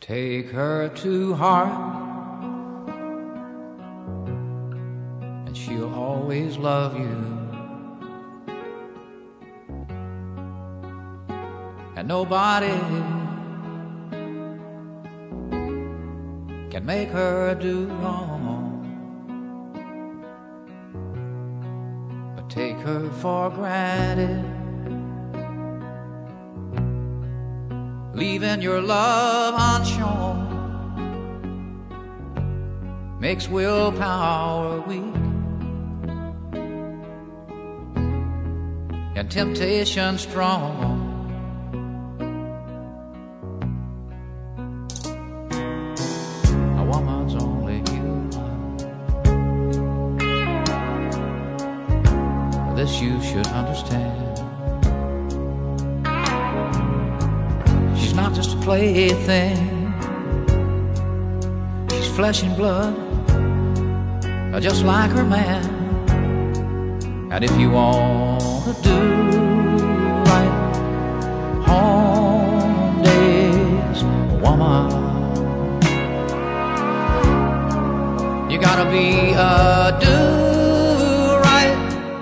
Take her to heart, and she'll always love you. And nobody can make her do wrong, but take her for granted, leaving your love unshown makes willpower weak and temptation strong. A woman's only human. This you should understand. She's not just a plaything. She's flesh and blood, just like her man. And if you want to do right, home days, woman, you gotta be a do-right,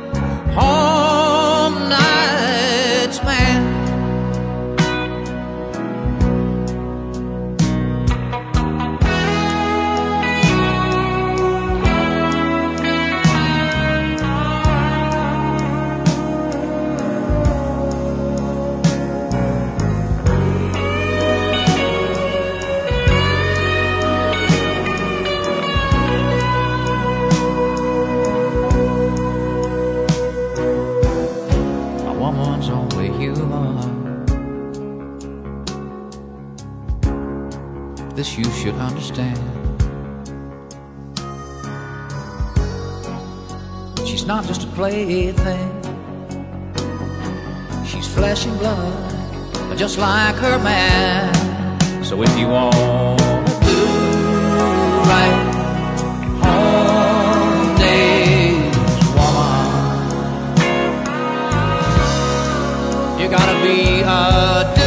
home nights man. Woman's only human. This you should understand. She's not just a plaything. She's flesh and blood, just like her man. So if you want to do right, home days, woman, you gotta be a